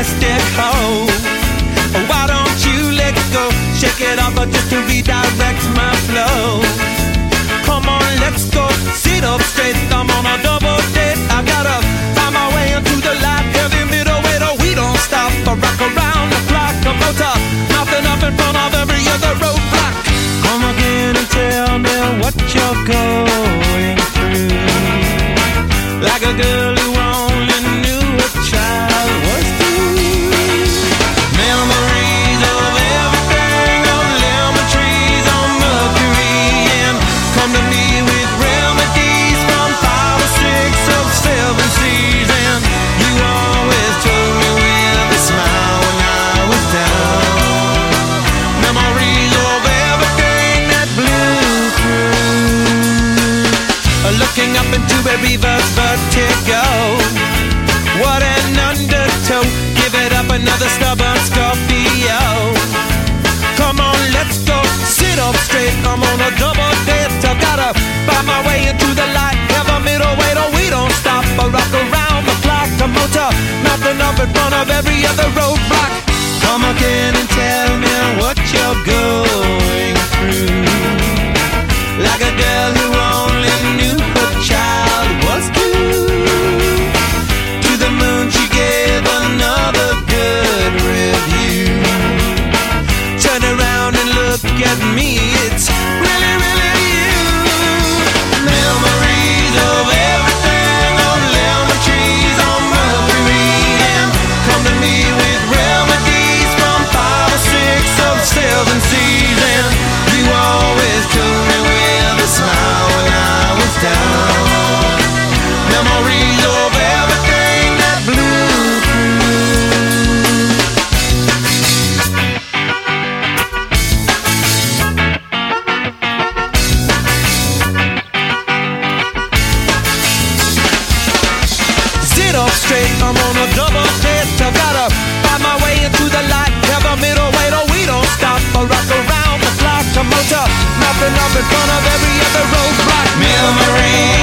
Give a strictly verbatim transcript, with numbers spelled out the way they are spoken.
mystic hoe. Why don't you let go? Shake it off just to redirect my flow. Come on, let's go. Sit up straight. I'm on a double date. I gotta find my way into the light. Heavy middleweight, oh, we don't stop. I rock around the clock. A motor, nothing up in front of every other roadblock. Come again and tell me what you're going through. Like a girl who only knew a child was through. Memories of everything, of lemon trees on Mercury, and come to me with remedies from five or six of seven seas. And you always told me with a smile when I was down. Memories of everything that blew through. Looking up into a reverse vertigo. What an undertow. Give it up, another stubborn Scorpio. Come on, let's go. Sit up straight. I'm on a double date. I gotta find my way into the light. Have a middleweight, oh, we don't stop. I rock around the clock. A motor, nothing up in front of every other roadblock. Come again and tell me what you're going through. Like a girl who only knew her child was due. To the moon she gave another good review. Turn around and look at me, it's really, really you. Memories of everything, of lemon trees on Mercury, and come to me with remedies from five or six of seven seas. And you always told me with a smile when I was down. Memories of everything that blew Sit up straight, I'm on a double date. I gotta find my way into the light. Have a middleweight, oh, we don't stop. I rock around the clock. A motor, nothing up in front of every other roadblock. Memories